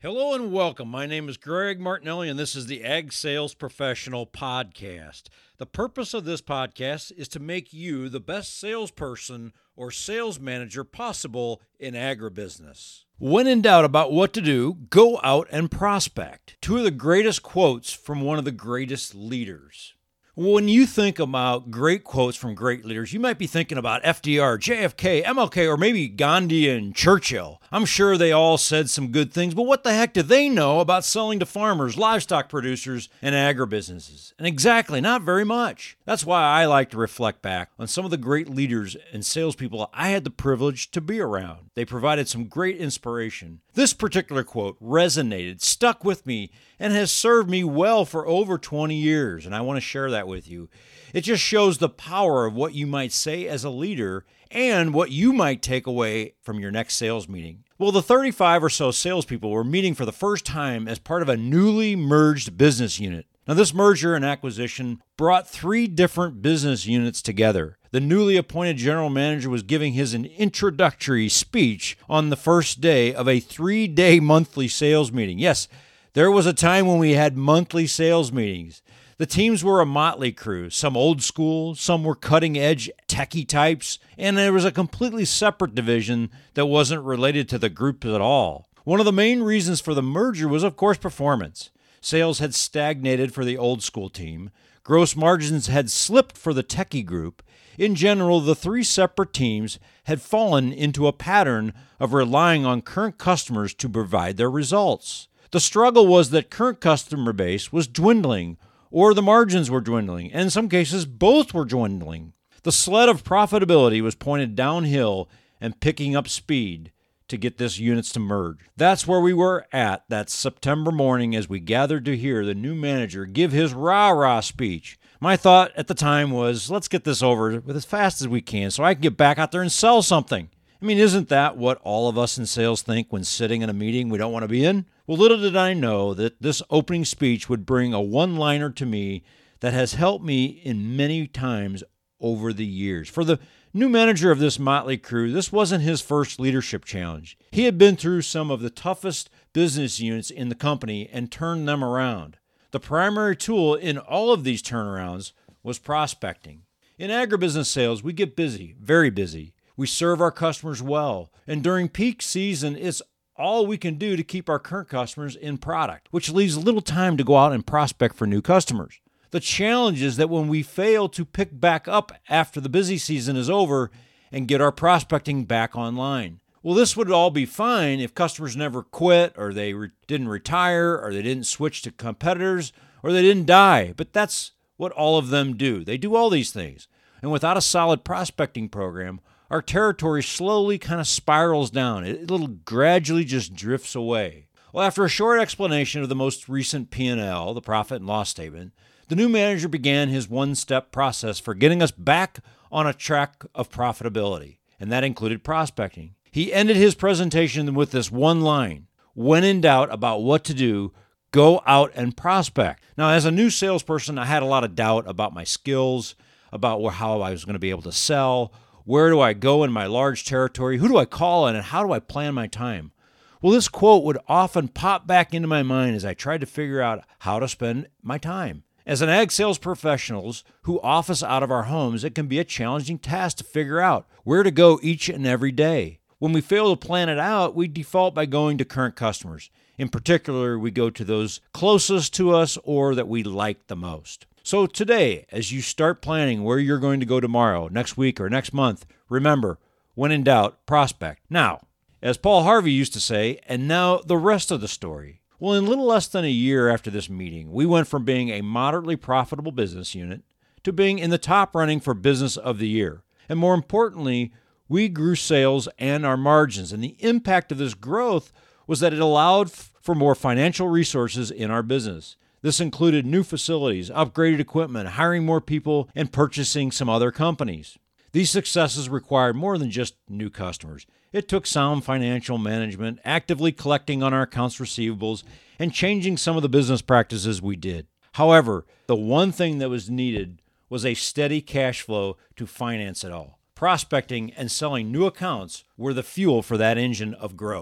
Hello and welcome. My name is Greg Martinelli, and this is the Ag Sales Professional Podcast. The purpose of this podcast is to make you the best salesperson or sales manager possible in agribusiness. When in doubt about what to do, go out and prospect. Two of the greatest quotes from one of the greatest leaders. When you think about great quotes from great leaders, you might be thinking about FDR, JFK, MLK, or maybe Gandhi and Churchill. I'm sure they all said some good things, but what the heck do they know about selling to farmers, livestock producers, and agribusinesses? And exactly, not very much. That's why I like to reflect back on some of the great leaders and salespeople I had the privilege to be around. They provided some great inspiration. This particular quote resonated, stuck with me, and has served me well for over 20 years, and I want to share that with you. It just shows the power of what you might say as a leader and what you might take away from your next sales meeting. Well, the 35 or so salespeople were meeting for the first time as part of a newly merged business unit. Now, this merger and acquisition brought three different business units together. The newly appointed general manager was giving his introductory speech on the first day of a 3-day monthly sales meeting. Yes, there was a time when we had monthly sales meetings. The teams were a motley crew, some old school, some were cutting-edge techie types, and there was a completely separate division that wasn't related to the group at all. One of the main reasons for the merger was, of course, performance. Sales had stagnated for the old school team. Gross margins had slipped for the techie group. In general, the three separate teams had fallen into a pattern of relying on current customers to provide their results. The struggle was that current customer base was dwindling, or the margins were dwindling, and in some cases, both were dwindling. The sled of profitability was pointed downhill and picking up speed to get these units to merge. That's where we were at that September morning as we gathered to hear the new manager give his rah-rah speech. My thought at the time was, let's get this over with as fast as we can so I can get back out there and sell something. I mean, isn't that what all of us in sales think when sitting in a meeting we don't want to be in? Well, little did I know that this opening speech would bring a one-liner to me that has helped me in many times over the years. For the new manager of this motley crew, this wasn't his first leadership challenge. He had been through some of the toughest business units in the company and turned them around. The primary tool in all of these turnarounds was prospecting. In agribusiness sales, we get busy, very busy. We serve our customers well, and during peak season, it's all we can do to keep our current customers in product, which leaves little time to go out and prospect for new customers. The challenge is that when we fail to pick back up after the busy season is over and get our prospecting back online. Well, this would all be fine if customers never quit, or they didn't retire, or they didn't switch to competitors, or they didn't die, but that's what all of them do. They do all these things. And without a solid prospecting program, our territory slowly kind of spirals down. It'll gradually just drifts away. Well, after a short explanation of the most recent P&L, the profit and loss statement, the new manager began his one-step process for getting us back on a track of profitability, and that included prospecting. He ended his presentation with this one line: when in doubt about what to do, go out and prospect. Now, as a new salesperson, I had a lot of doubt about my skills, about how I was going to be able to sell. Where do I go in my large territory? Who do I call on, and how do I plan my time? Well, this quote would often pop back into my mind as I tried to figure out how to spend my time. As an ag sales professionals who office out of our homes, it can be a challenging task to figure out where to go each and every day. When we fail to plan it out, we default by going to current customers. In particular, we go to those closest to us or that we like the most. So today, as you start planning where you're going to go tomorrow, next week, or next month, remember, when in doubt, prospect. Now, as Paul Harvey used to say, and now the rest of the story. Well, in little less than a year after this meeting, we went from being a moderately profitable business unit to being in the top running for Business of the Year. And more importantly, we grew sales and our margins. And the impact of this growth was that it allowed for more financial resources in our business. This included new facilities, upgraded equipment, hiring more people, and purchasing some other companies. These successes required more than just new customers. It took sound financial management, actively collecting on our accounts receivables, and changing some of the business practices we did. However, the one thing that was needed was a steady cash flow to finance it all. Prospecting and selling new accounts were the fuel for that engine of growth.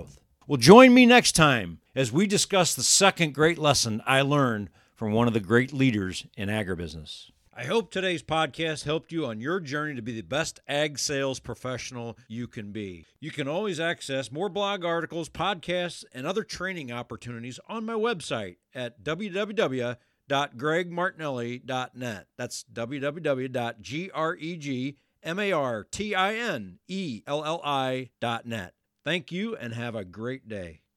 Well, join me next time as we discuss the second great lesson I learned from one of the great leaders in agribusiness. I hope today's podcast helped you on your journey to be the best ag sales professional you can be. You can always access more blog articles, podcasts, and other training opportunities on my website at www.gregmartinelli.net. That's www.gregmartinelli.net. Thank you and have a great day.